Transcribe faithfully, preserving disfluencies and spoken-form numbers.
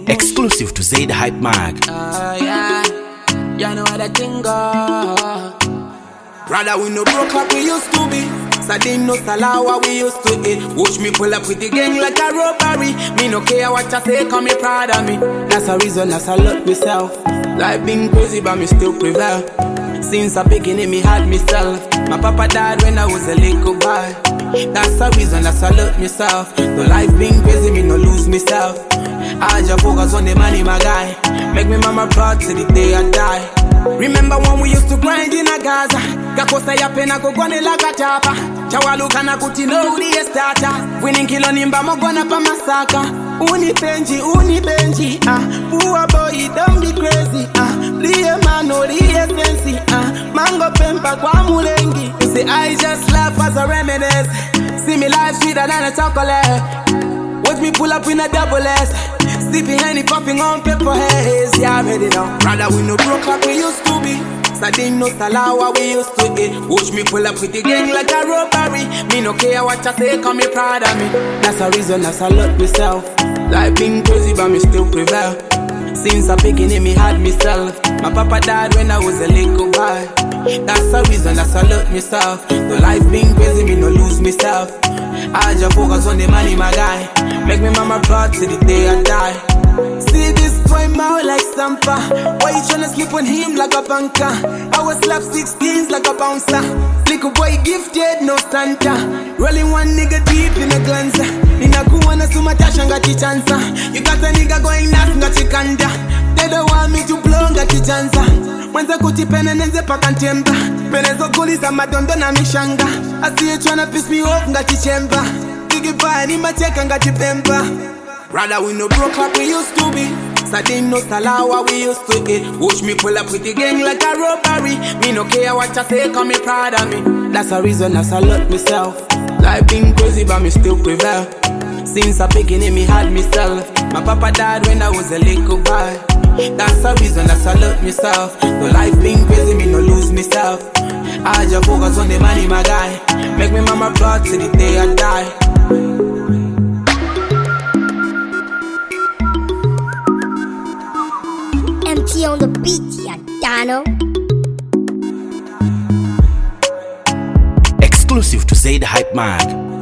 Exclusive to Zay the Hype Mag. Uh, yeah, you know how the thing go. Rather we no broke like we used to be. Sardine no salawa we used to eat. Watch me pull up with the gang like a robbery. Me no care what you say, come me proud of me. That's the reason I salute myself. Life been crazy but me still prevail. Since I beginning me had myself. My papa died when I was a little boy. That's the reason I salute myself. The life been crazy, me no lose myself. I just focus on the money, my guy. Make me mama proud till the day I die. Remember when we used to grind in a Gaza? Gakosa ya pena kugwane la katapa. Chawaluka na kutino uri estata. Winning kilo nimba mogwana pa masaka. Uni benji, uni benji, ah. Poor boy, don't be crazy, ah. Liye mano, liye sensi, ah. Mango pempa kwa mulengi. You say I just laugh as a reminisce. See me life sweeter than a chocolate. Watch me pull up in a double S. Sipping Henny, popping on paper haze. Yeah, I'm ready now. Rather we no broke like we used to be. Sardine no salawa we used to eat. Watch me pull up with the gang like a robbery. Me no care what you say, come me proud of me. That's the reason I salute myself. Life been crazy but me still prevail. Since I beginning me had myself. My papa died when I was a little boy. That's the reason I salute myself. The life been crazy, me no lose myself. I just focus on the money, my guy. Make me mama proud till the day I die. See this boy mouth like Sampa. Why you tryna sleep on him like a banker? I was slap sixteens like a bouncer. Little boy gifted, no Santa. Rolling one nigga deep in a glanza. Ninakuwana sumatasha ngati chansa. You got a nigga going nuts ngati kanda. They don't want me to blow ngati chansa. Mwenza kutipene nenze paka ntemba. Penezo kulisa madondo na mishanga. I see you tryna piss me off ngati chemba. Biggie boy ni macheka ngati pemba. Rather we no broke like we used to be. Sardine no salawa we used to eat. Watch me pull up with the gang like a robbery. Me no care what you say, come me proud of me. That's the reason I salute myself. Life been crazy but me still prevail. Since I beginning me had myself. My papa died when I was a little boy. That's the reason I salute myself. The life been crazy, me no lose myself. I just focus on the money, my guy. Make me mama proud till the day I die. M T on the beat, ya Dano. Exclusive to Zay the Hype Mag.